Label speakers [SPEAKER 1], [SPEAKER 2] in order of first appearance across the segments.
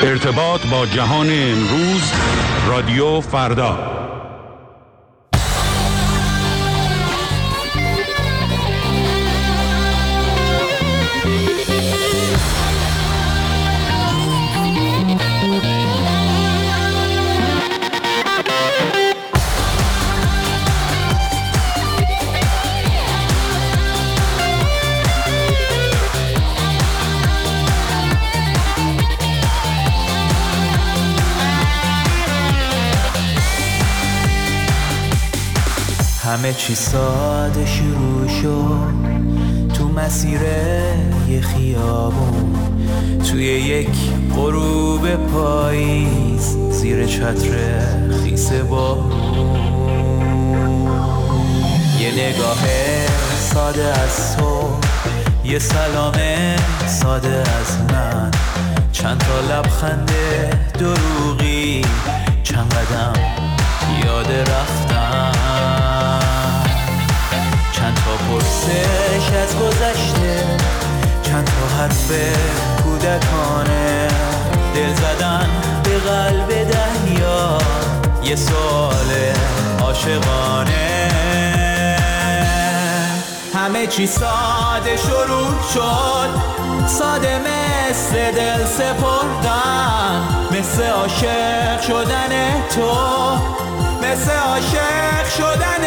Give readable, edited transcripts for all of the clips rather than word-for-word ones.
[SPEAKER 1] ارتباط با جهان امروز، رادیو فردا.
[SPEAKER 2] همه چی ساده شروع شد تو مسیر یه خیابون، توی یک غروب پاییز زیر چتر خیس بارون. یه نگاه ساده از تو، یه سلام ساده از من، چند تا لبخند دروغی، چند قدم یاد رفتن، چند تا پرسش از گذشته، چند تا حرف کودکانه، دل زدن به قلب دریا، یه سوال عاشقانه. همه چی ساده شروع شد، ساده مثل دل سپردن، مثل عاشق شدن تو، مثل عاشق شدن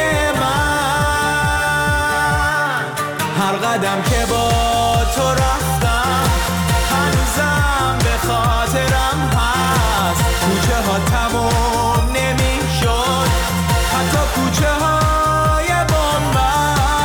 [SPEAKER 2] من. هر قدم که با تو رفتم هنوزم به خاطرم هست، کوچه ها تموم نمی شد، حتی کوچه های بنبست.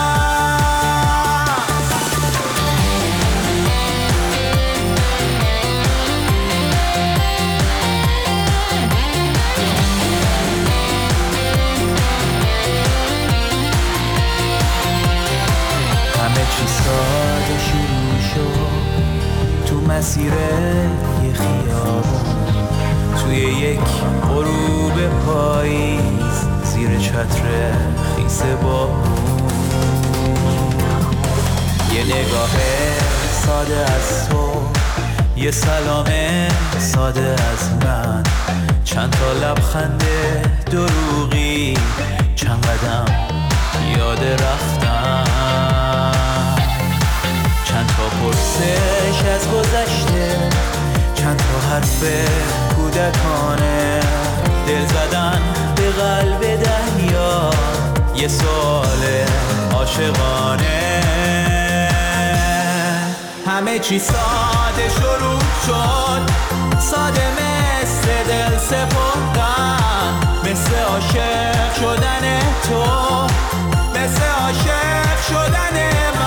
[SPEAKER 2] همه چی ساده شروع شد تو مسیر یه خیابون، توی یک غروب پاییز زیر چتر خیس بارون. یه نگاه ساده از تو، یه سلام ساده از من، چند تا لبخند دروغی، چند قدم یاد رفتن، چند تا پرسش از گذشته، چند تا حرف کودکانه، دل زدن به قلب دریا، یه سوال عاشقانه. همه چی ساده شروع شد، ساده مثل دل سپردن، مثل عاشق شدن تو، مثل عاشق شدن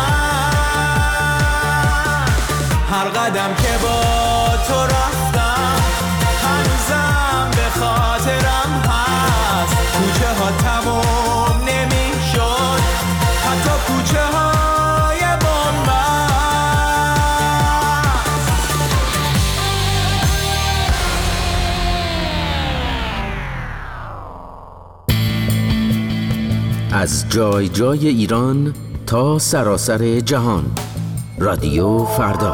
[SPEAKER 2] من. هر قدم که با تو رفتم هنوزم به خاطرم هست، کوچه ها تموم نمی شد، حتی کوچه های بنبست.
[SPEAKER 3] از جای جای ایران تا سراسر جهان، رادیو فردا.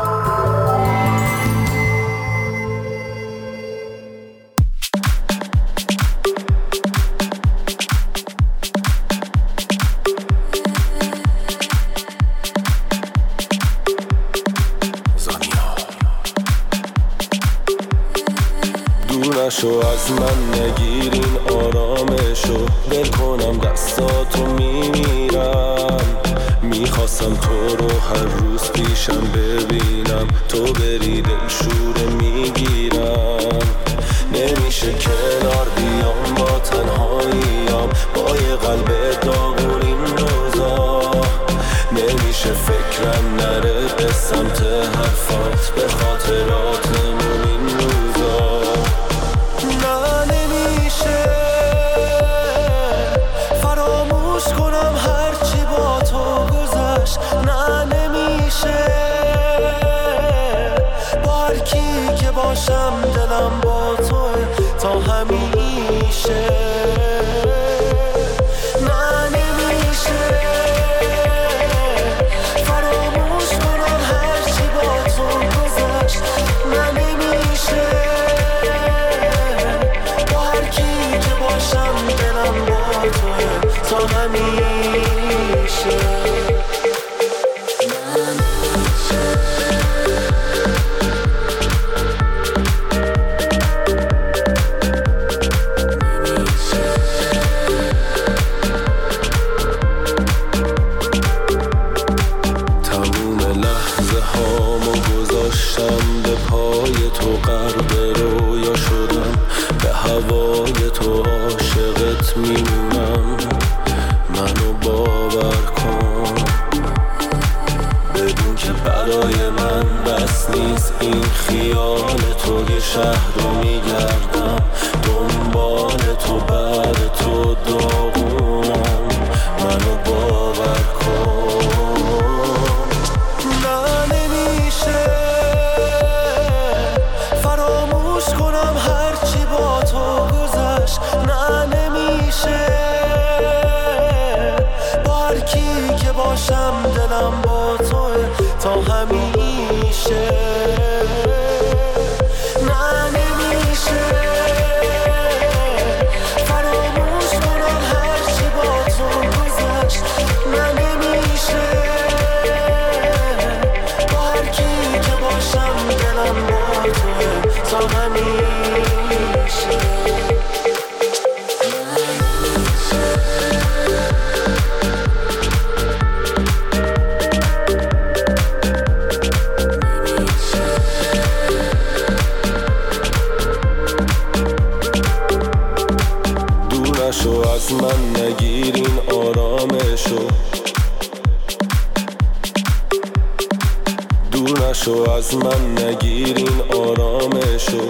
[SPEAKER 4] دونشو از من نگیر این آرامشو، ول کنم دستاتو میمیرم. میخواستم تو رو هر روز پیشم ببینم، تو بری دلشوره میگیرم. نمیشه کنار بیام با تنهاییام، با یه قلب داغون این روزا. نمیشه فکرم نره به سمت حرفات، به خاطراتمون این روزا. نه نمیشه فراموش کنم هرچی با تو گذشت، نه نمیشه با هر کی که باشم دلم با تو تا همیشه. نه نمیشه فراموش کنم هرچی با تو گذشت، نه نمیشه تو غرق رویا شدم، به هوای تو عاشقت میمونم. منو باور کن، بدون که برای من بس نیست این خیال تو. یه شهر رو میگردم دنبال تو، بعد تو داغونم. منو باور کن. نه نمیشه فراموش کنم هرچی با تو گذشت. نه نمیشه با هر کی که باشم دلم با توه تا همیشه. نه نمیشه فراموش کنم هرچی با تو گذشت. نه نمیشه با هر کی که باشم دلم با توه تا همیشه. از من نگیرین آرامشو، دور نشو از من نگیرین آرامشو.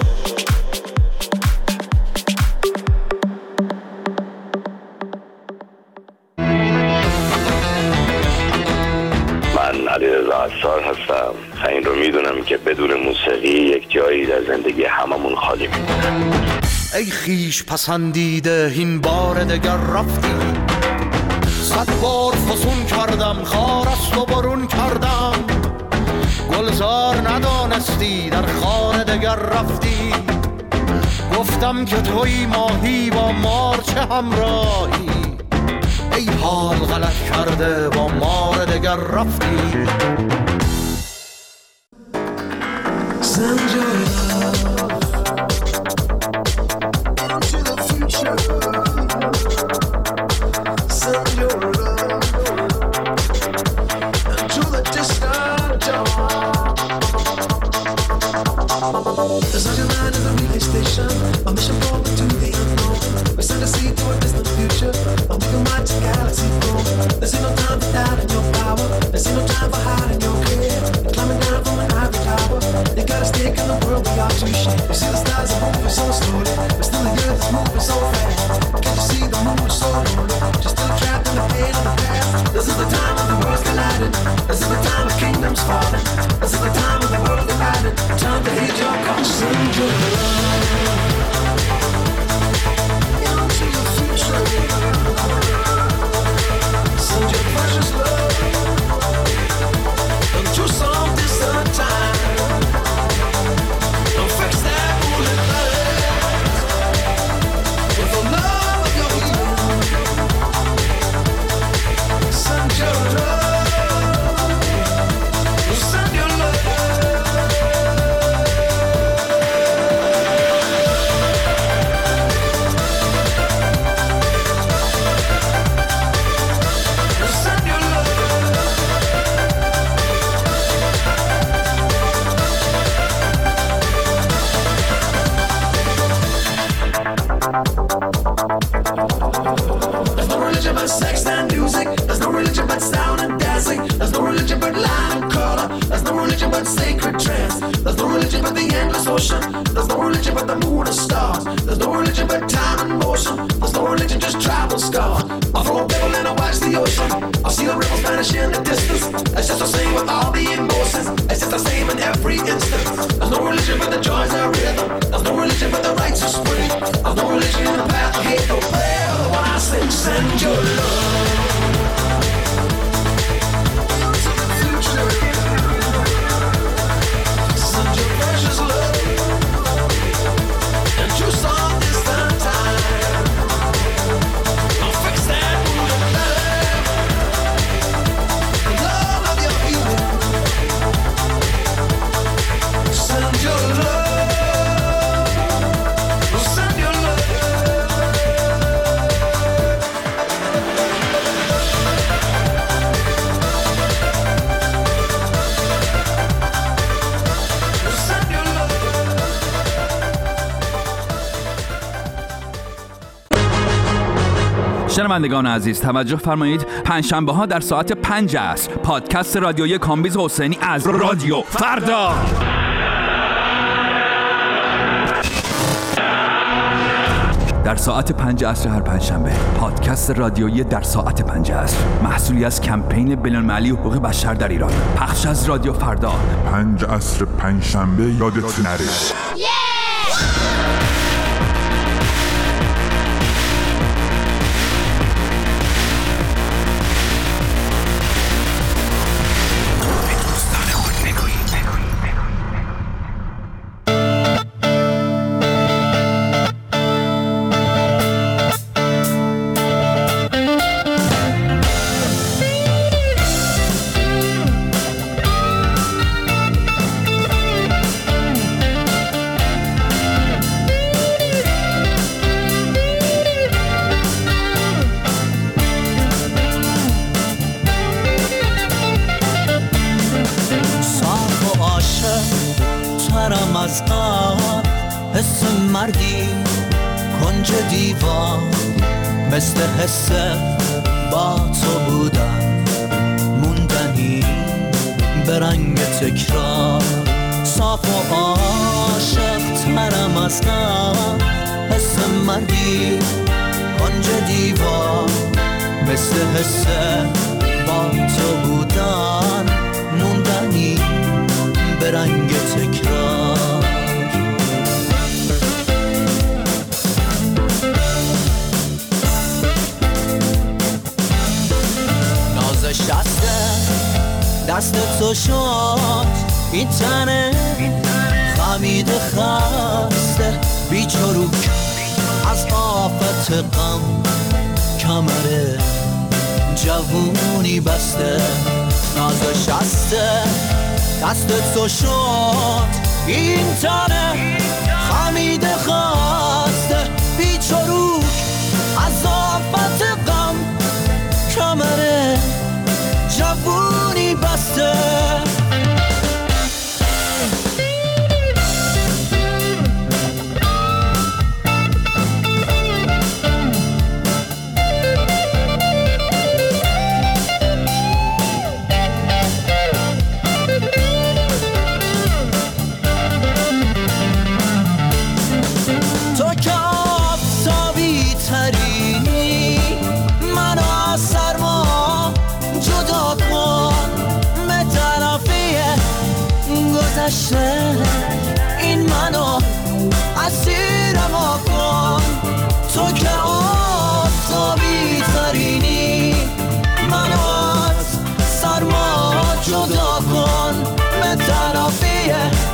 [SPEAKER 5] من علیرضا عصار هستم. این رو میدونم که بدون موسیقی یک جایی در زندگی هممون خالی میمونه.
[SPEAKER 6] ای خیش پسندیده این بار دگر رفتی، 100 بار فسون کردم خار است و برون کردم. گلزار ندانستی در خانه دگر رفتی، گفتم که توی ماهی با مار چه همراهی. ای حال غلط کرده با مار دگر رفتی.
[SPEAKER 7] There's such a line in the relay station, a mission forward to the unknown. We send a seed to a distant future, and we can watch the galaxy grow. There's no time for doubt in your power, there's no time for hiding your care. Climbing down from an ivory tower, you got a stake in the world we are to share. You see the stars are moving so slowly, but still the earth is moving so fast. Can't you see the moon is so lonely, just still trapped in the pain of the past. This is the time of the world's colliding, this is the time of kingdoms falling, this is the time of the world divided. Time to hit your call. Send your love into your future. Send your precious love into some distant time. Don't fix that bullet glass with the love of your healing. Send your love. Send your love. There's no religion but sex and music. There's no religion but sound and dancing. There's no religion but line and color. There's no religion but sacred trance. There's no religion but the endless ocean. There's no religion but the moon and stars. There's no religion but time and motion. There's no religion, just travel scars. I'll throw a pebble and I'll watch the ocean. I'll see the ripples vanish in the distance. It's just the same with all the emotions. It's just the same in every instant. There's no religion but the joys of rhythm. There's no religion but the rites of spring. There's no religion in the path of hate, no prayer. When I sing, send your love into the future. Send your precious love into some distant time. Don't fix that bullet love, the love of your healing. Send your love.
[SPEAKER 1] شنوندگان عزیز توجه فرمایید، پنجشنبه ها در ساعت 5 عصر پادکست رادیویی کامبیز حسینی از رادیو فردا. در ساعت 5 عصر هر پنجشنبه پادکست رادیویی در ساعت 5 عصر، محصولی از کمپین بین‌المللی حقوق بشر در ایران، پخش از رادیو فردا.
[SPEAKER 8] 5 عصر پنجشنبه یادت نره.
[SPEAKER 2] از قبل حس مردی کنج دیوار، مثل حس با تو بودن موندنی به رنگ تکرار. صاف و عاشق ترم از قبل حس مردی کنج دیوار، مثل حس با تو بودن موندنی به رنگ تکرار. نازش دست تو شد این تنه خمید خسته بیچروک از آفت غم، کمر جوونی بسته. نازش دست تو شد این تنه خمید خسته بیچروک از آفت غم، کمر جوونی بسته. این منو اسیرم کن، تو که آفتابی ترینی، منو از سرما جدا کن. به طرفی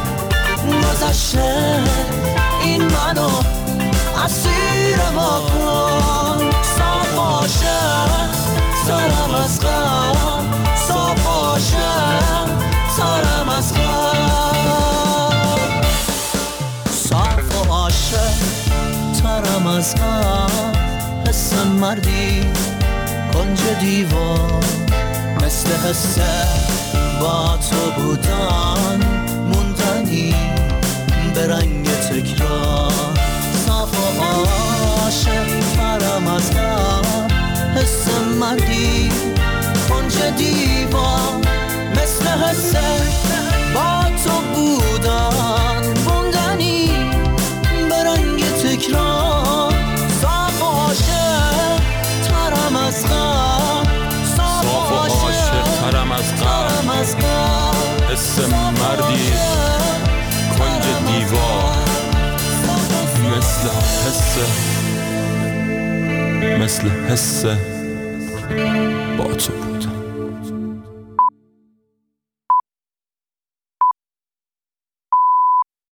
[SPEAKER 2] گذشته این منو اسیرم کن. صاف عاشق سرم از غم، صاف عاشق سرم از غم، صاف و عاشق ترم از غم. حس مردی کنج دیوار، مثل حس با تو بودن موندنی به رنگ تکرار. صاف و عاشق ترم از غم، حس مردی کنج دیوار، مثل حس با تو بودن موندنی به رنگ تکرار. صاف و عاشق ترم از غم، صاف و عاشق ترم از غم،
[SPEAKER 1] حس مردی کنج دیوار، مثل حس با تو بود.